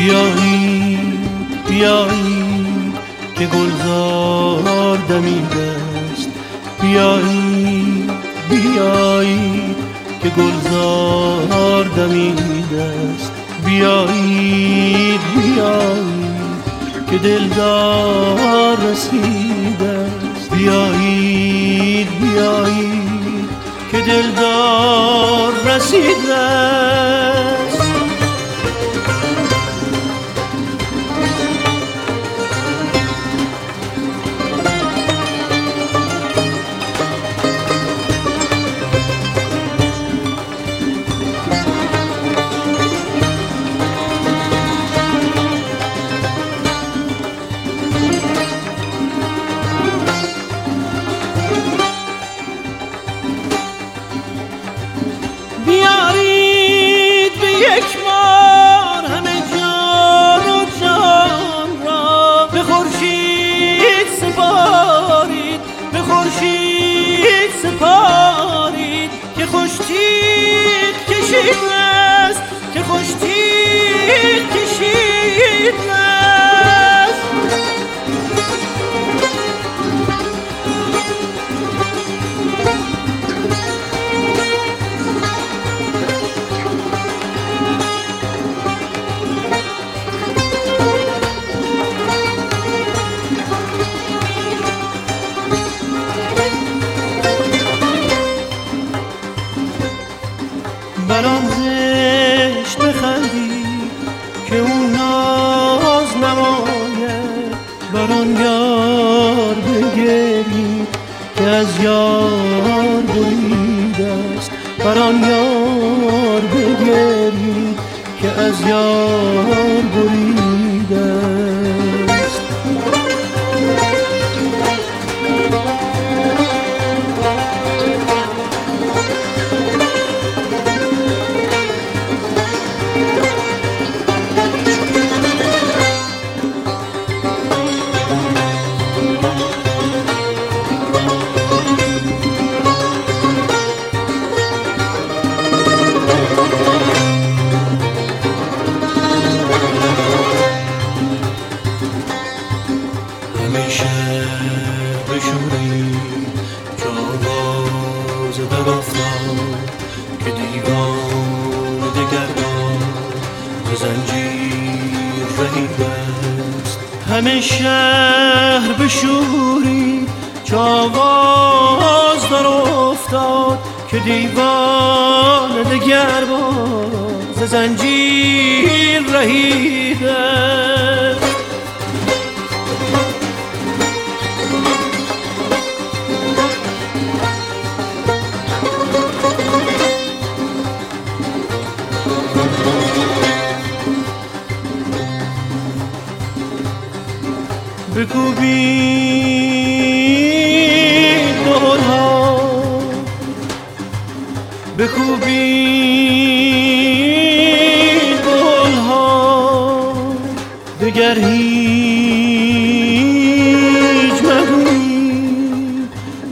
بیایید بیایید که گلزار دمیده است، بیایید بیایید که گلزار دمیده است، بیایید بیایید که دلدار رسیده است، بیایید بیایید که دلدار رسیده است. بیارید به یک بار همه جان و جان را، به خورشید سپارید، به خورشید سپارید که خوش تیغ کشیده است، که خوش تیغ کشیده است. بر آن زشت بخندید که اون ناز نماید، بر آن یار بگرید که از یار بریده است، بر آن یار بگرید که از یار بریده است. همیشه بشورید که آواز در افتاد، که دیوان دگربار ز زنجیر رهیده است. همه شهر بشورید که آواز در افتاد، که دیوان دگربار ز زنجیر رهیده است. بکوبید دهل‌ها، بکوبید دهل‌ها، دگر هیچ مگویید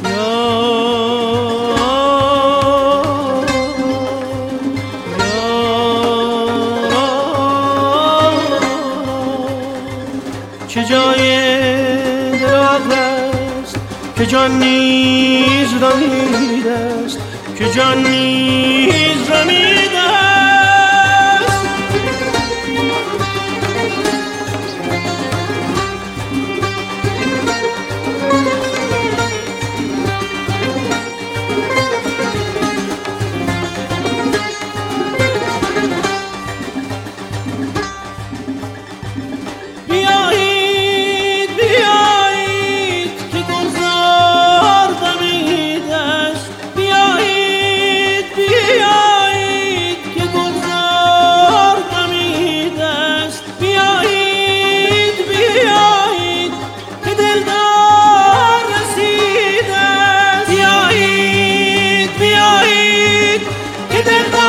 چه جای دراغ است که جان نیز رمیده است، که جان نیز رمیده است. بیایید بیایید که گلزار دمیده است، بیایید بیایید که گلزار دمیده است، بیایید بیایید که دلدار رسیده است، بیایید بیایید که دلدار